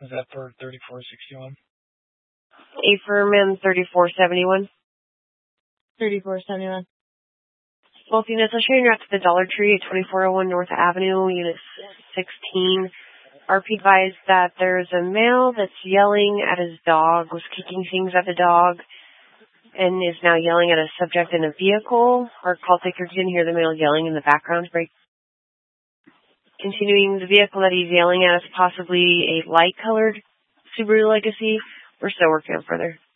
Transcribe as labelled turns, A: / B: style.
A: Is that for 3461?
B: Affirm 3471.
C: 3471.
B: Both units, I'll show you route to the Dollar Tree at 2401 North Avenue, Unit 16. RP advised that there's a male that's yelling at his dog, was kicking things at the dog, and is now yelling at a subject in a vehicle. Our call taker didn't hear the male yelling in the background. Continuing, the vehicle that he's yelling at is possibly a light-colored Subaru Legacy. We're still working on further.